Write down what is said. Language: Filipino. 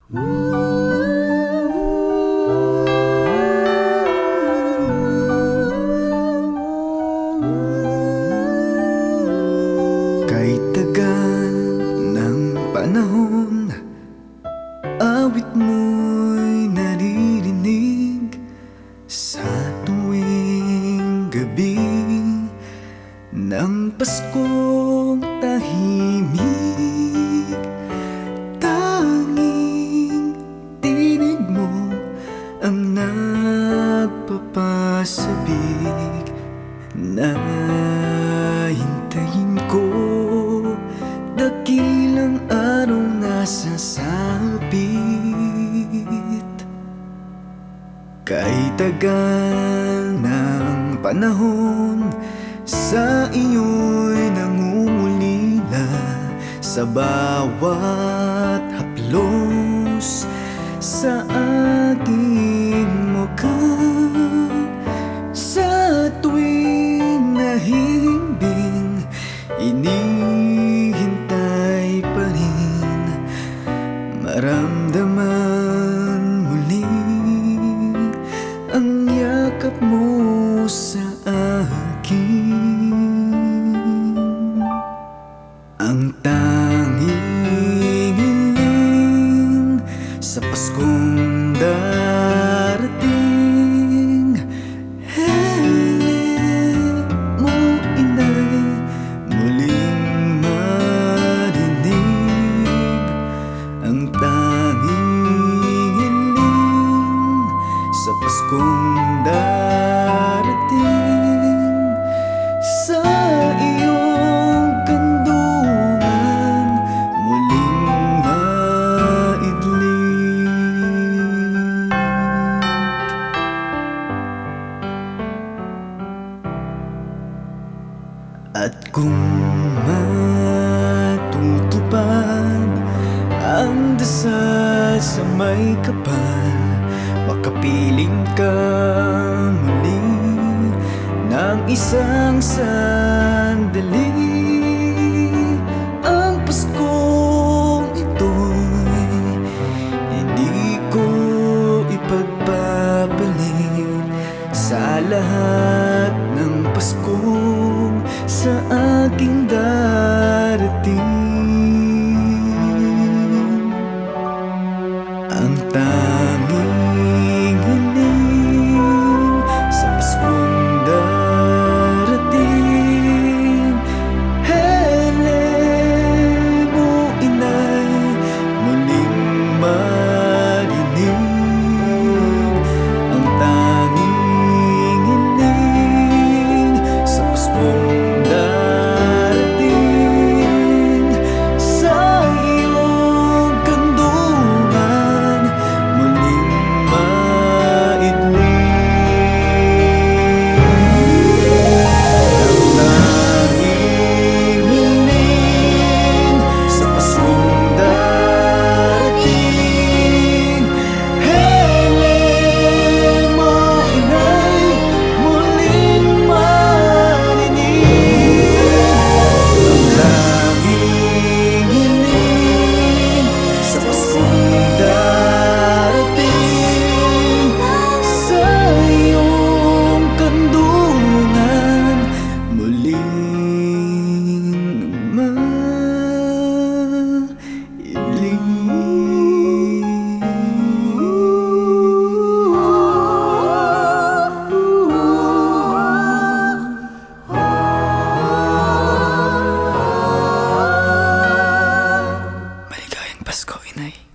Kay tagal ng panahon, awit mo'y naririnig sa tuwing gabi ng Paskong tahimik. Tanging tinig mo ang nagpapasabik na hintayin ko. Dakilang araw nasa sabit. Kay tagal ng panahon, sa iyo'y nangungulila. Sa bawat haplos sa aking mukha, sa tuwing nahihimbing, inihintay pa rin maramdaman muli ang yakap mo sa akin. Ang tanging hiling sa Paskong darating, hiling mo, inay, muling marinig. Ang tanging hiling sa Paskong darating, sa iyong kandungan muling maidlig. At kung matutupad ang dasal sa may kapal, makapiling ka muli ng isang sandali. Ang Paskong ito'y hindi ko ipagpapalit sa lahat ng Paskong sa aking darating. Ang tanging hiling sa Paskong darating, hiling mo, inay, muling marinig. Ang tanging hiling sa Paskong darating, sa iyong kandungan muling maidlig. Ang tanging hiling sa Paskong darating, hiling mo, inay, muling marinig. Ang tanging hiling sa Paskong darating, sa iyong kandungan muling maligayang Pasko, inay.